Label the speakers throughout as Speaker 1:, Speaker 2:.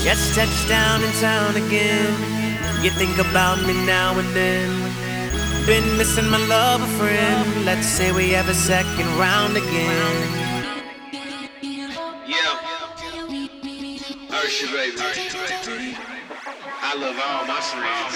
Speaker 1: Just touched down in town again. You think about me now and then. Been missing my lover friend. Let's say we have a second round again.
Speaker 2: Yeah, Ursha, baby. I love all my friends.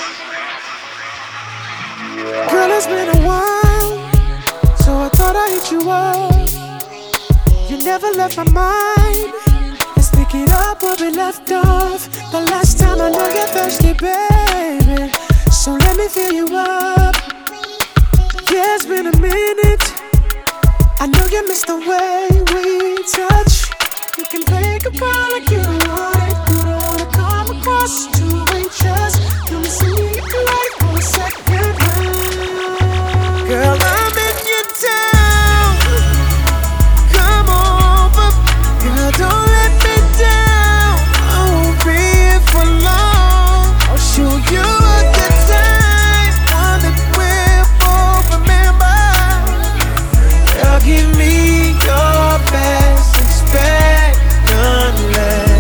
Speaker 3: Girl, it's been a while, so I thought I'd hit you up. You never left my mind. Let's pick it up where we left off. The last time I know you're thirsty, baby, so let me fill you up. Yeah, it's been a minute. I know you miss the way we touch. You can play goodbye like you don't want it. You don't wanna come across too anxious. Come see me if you like for a second round. Girl, I'm in your town. Come over. Girl, don't let me down. I won't be here for long. I'll show you a good time, one that we'll both remember. Girl, give me your best, expect none less.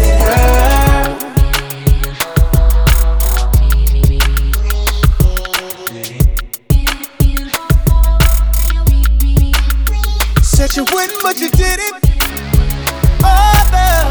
Speaker 3: Said you wouldn't, but you did it. Oh,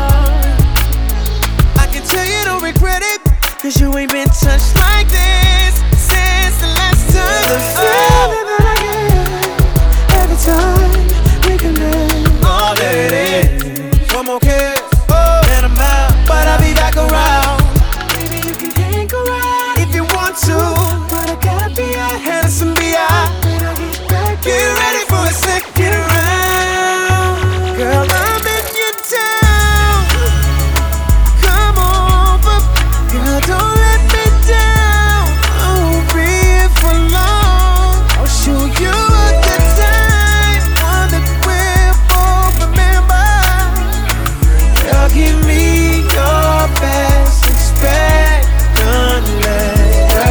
Speaker 3: I can tell you don't regret it, 'cause you ain't been touched like this since the last time. The feeling that I get every time we connect. All that it is, one more kiss, then I'm out, but I'll be back around. Baby, you can hang around if you want to, but I gotta be a handsome B.I. When I get back, get ready for a second round. Girl, I'm in your town. Come over. Girl, don't let me down. I won't be here for long. I'll show you a good time, one that we'll both remember. Girl, give me your best, expect none less.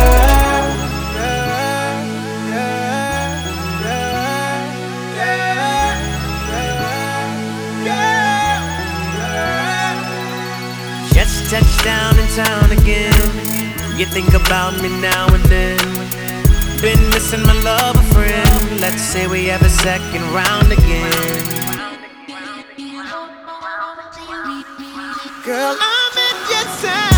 Speaker 1: Just touched down in town again. You think about me now and then. Been missing my lover friend. Let's say we have a second round again.
Speaker 3: Girl, I'm in your town.